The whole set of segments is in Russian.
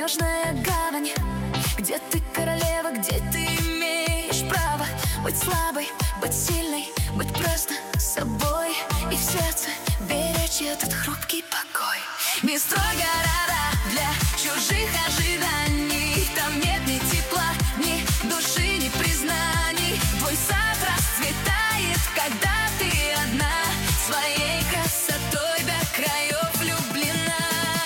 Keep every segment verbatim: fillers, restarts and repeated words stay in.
надежная гавань, где ты королева, где ты имеешь право быть слабой, быть сильной, быть просто собой. И в сердце беречь этот хрупкий покой. Не строй города для чужих ожиданий. Там нет ни тепла, ни души, ни признаний. Твой сад расцветает, когда ты одна, своей красотой до краев влюблена.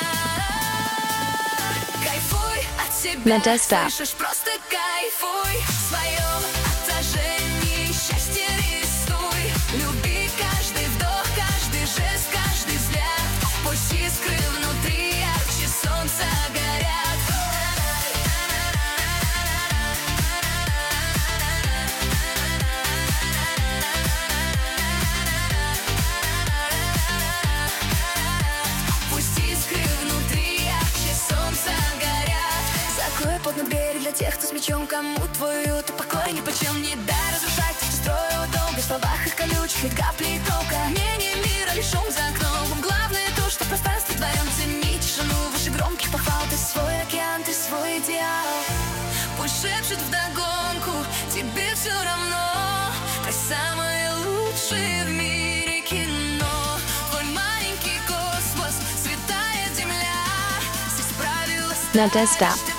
Кайфуй от себя, Надежда. слышишь, просто кайфуй. В своем отражении счастье рисуй. Люби каждый вдох, каждый жест, каждый взгляд. Пусть искры внутри ярче солнца горят. Пусть искры внутри ярче солнца горят. Закрой плотно двери для тех, кто с мечом, кому твой уют и покой нипочем. Не дай разрушать, строю долго в словах их колючих, ведь капли тока. Мнение мира, лишь шум за окном. Главное то, что пространство вдвоем. Цени тишину выше громких похвал. Ты свой океан, ты свой идеал. Пусть шепчет вдогонку, тебе все равно. Ты самое лучшее в мире кино. Твой маленький космос, святая земля. Здесь правила Надежда. стали.